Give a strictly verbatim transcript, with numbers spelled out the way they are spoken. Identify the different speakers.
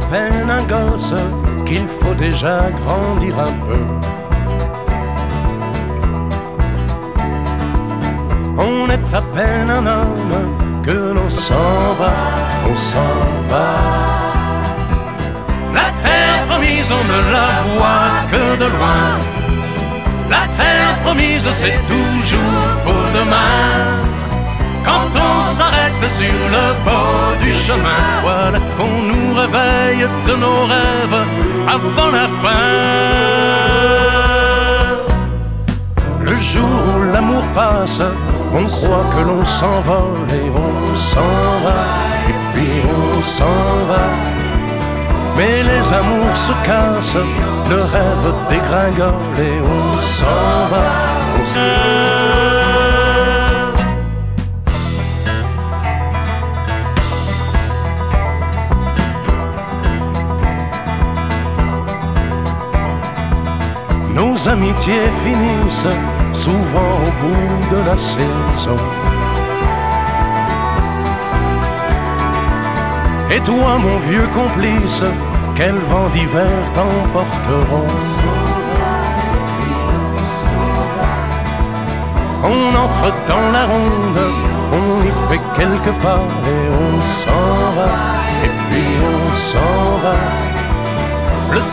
Speaker 1: peine un gosse, qu'il faut déjà grandir un peu. On est à peine un homme que l'on s'en va, on s'en va. La terre promise, on ne la voit que de loin. La terre promise, c'est toujours pour demain. Quand on s'arrête sur le bord du chemin, voilà qu'on nous réveille de nos rêves avant la fin. Le jour où l'amour passe, on croit que l'on s'envole et on s'en va, et puis on s'en va. Mais les amours se cassent, le rêve dégringole et on s'en va, on s'en va. Nos amitiés finissent souvent au bout de la saison. Et toi, mon vieux complice, quels vents d'hiver t'emporteront? On entre dans la ronde, on y fait quelques pas et on s'en va, et puis on s'en va.